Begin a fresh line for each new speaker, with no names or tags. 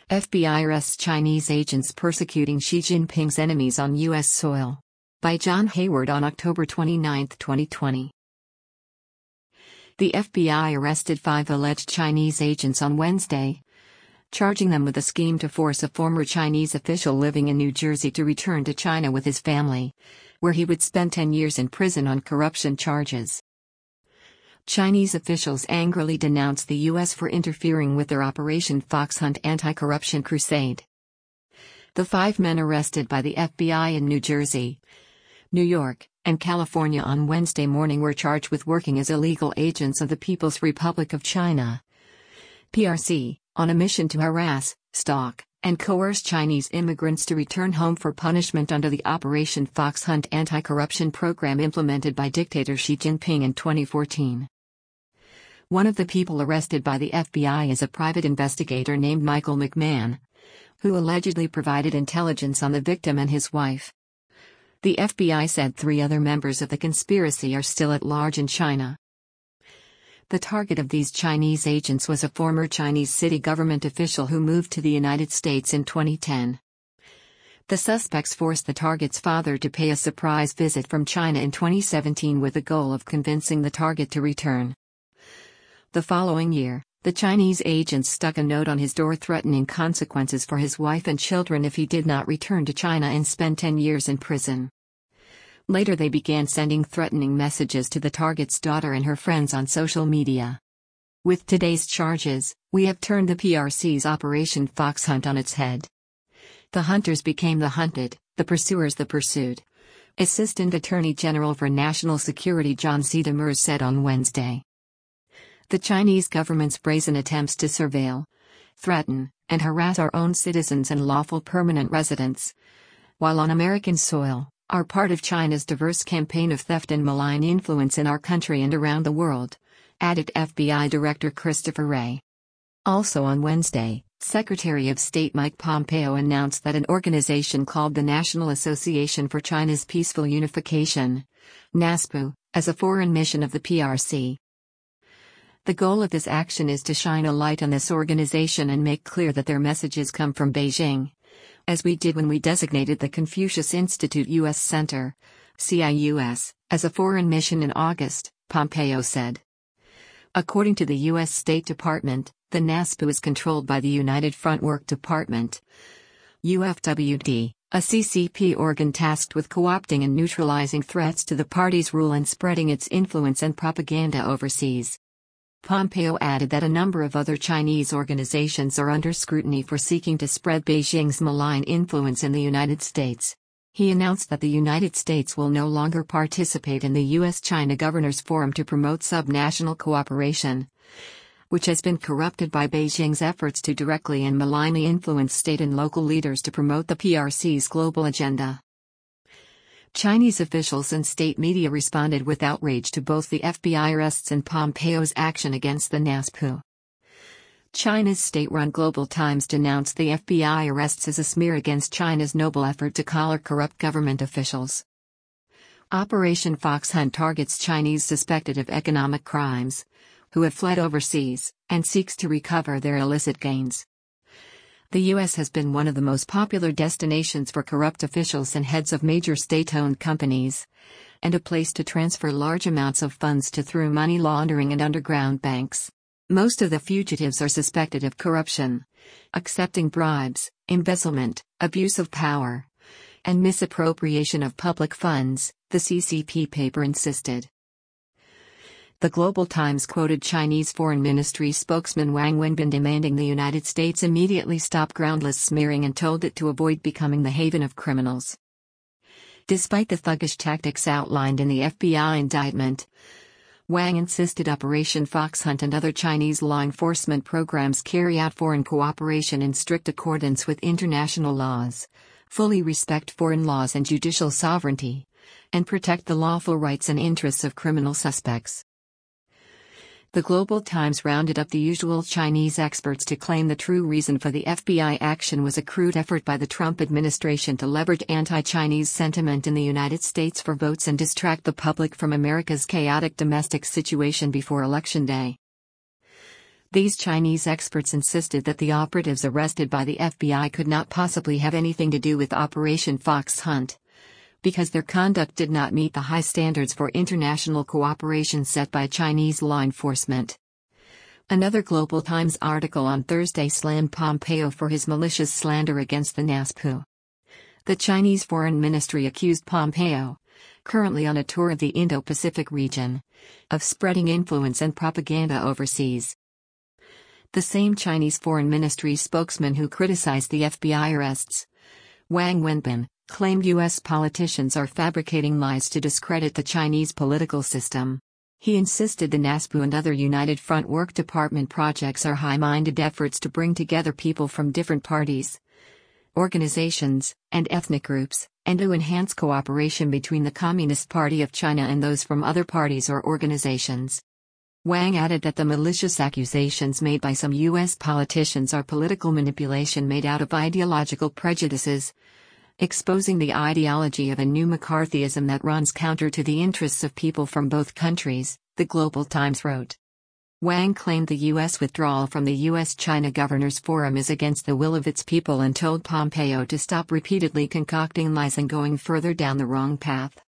FBI arrests Chinese agents persecuting Xi Jinping's enemies on U.S. soil. By John Hayward on October 29, 2020. The FBI arrested 5 alleged Chinese agents on Wednesday, charging them with a scheme to force a former Chinese official living in New Jersey to return to China with his family, where he would spend 10 years in prison on corruption charges. Chinese officials angrily denounced the U.S. for interfering with their Operation Foxhunt anti-corruption crusade. The 5 men arrested by the FBI in New Jersey, New York, and California on Wednesday morning were charged with working as illegal agents of the People's Republic of China, PRC, on a mission to harass, stalk, and coerce Chinese immigrants to return home for punishment under the Operation Foxhunt anti-corruption program implemented by dictator Xi Jinping in 2014. One of the people arrested by the FBI is a private investigator named Michael McMahon, who allegedly provided intelligence on the victim and his wife. The FBI said 3 other members of the conspiracy are still at large in China. The target of these Chinese agents was a former Chinese city government official who moved to the United States in 2010. The suspects forced the target's father to pay a surprise visit from China in 2017 with the goal of convincing the target to return. The following year, the Chinese agents stuck a note on his door threatening consequences for his wife and children if he did not return to China and spend 10 years in prison. Later they began sending threatening messages to the target's daughter and her friends on social media. With today's charges, we have turned the PRC's Operation Foxhunt on its head. The hunters became the hunted, the pursuers the pursued. Assistant Attorney General for National Security John C. Demers said on Wednesday. The Chinese government's brazen attempts to surveil, threaten, and harass our own citizens and lawful permanent residents, while on American soil, are part of China's diverse campaign of theft and malign influence in our country and around the world, added FBI Director Christopher Wray. Also on Wednesday, Secretary of State Mike Pompeo announced that an organization called the National Association for China's Peaceful Unification, NASPU, as a foreign mission of the PRC. The goal of this action is to shine a light on this organization and make clear that their messages come from Beijing, as we did when we designated the Confucius Institute U.S. Center, CIUS, as a foreign mission in August, Pompeo said. According to the U.S. State Department, the NASPU is controlled by the United Front Work Department, UFWD, a CCP organ tasked with co-opting and neutralizing threats to the party's rule and spreading its influence and propaganda overseas. Pompeo added that a number of other Chinese organizations are under scrutiny for seeking to spread Beijing's malign influence in the United States. He announced that the United States will no longer participate in the U.S.-China Governors Forum to promote subnational cooperation, which has been corrupted by Beijing's efforts to directly and malignly influence state and local leaders to promote the PRC's global agenda. Chinese officials and state media responded with outrage to both the FBI arrests and Pompeo's action against the NASPU. China's state-run Global Times denounced the FBI arrests as a smear against China's noble effort to collar corrupt government officials. Operation Foxhunt targets Chinese suspected of economic crimes, who have fled overseas, and seeks to recover their illicit gains. The U.S. has been one of the most popular destinations for corrupt officials and heads of major state-owned companies, and a place to transfer large amounts of funds to through money laundering and underground banks. Most of the fugitives are suspected of corruption, accepting bribes, embezzlement, abuse of power, and misappropriation of public funds, the CCP paper insisted. The Global Times quoted Chinese Foreign Ministry spokesman Wang Wenbin demanding the United States immediately stop groundless smearing and told it to avoid becoming the haven of criminals. Despite the thuggish tactics outlined in the FBI indictment, Wang insisted Operation Foxhunt and other Chinese law enforcement programs carry out foreign cooperation in strict accordance with international laws, fully respect foreign laws and judicial sovereignty, and protect the lawful rights and interests of criminal suspects. The Global Times rounded up the usual Chinese experts to claim the true reason for the FBI action was a crude effort by the Trump administration to leverage anti-Chinese sentiment in the United States for votes and distract the public from America's chaotic domestic situation before Election Day. These Chinese experts insisted that the operatives arrested by the FBI could not possibly have anything to do with Operation Fox Hunt, because their conduct did not meet the high standards for international cooperation set by Chinese law enforcement. Another Global Times article on Thursday slammed Pompeo for his malicious slander against the NASPU. The Chinese Foreign Ministry accused Pompeo, currently on a tour of the Indo-Pacific region, of spreading influence and propaganda overseas. The same Chinese Foreign Ministry spokesman who criticized the FBI arrests, Wang Wenbin, claimed U.S. politicians are fabricating lies to discredit the Chinese political system. He insisted the NASPU and other United Front Work Department projects are high-minded efforts to bring together people from different parties, organizations, and ethnic groups, and to enhance cooperation between the Communist Party of China and those from other parties or organizations. Wang added that the malicious accusations made by some U.S. politicians are political manipulation made out of ideological prejudices, exposing the ideology of a new McCarthyism that runs counter to the interests of people from both countries, the Global Times wrote. Wang claimed the U.S. withdrawal from the U.S.-China Governors Forum is against the will of its people and told Pompeo to stop repeatedly concocting lies and going further down the wrong path.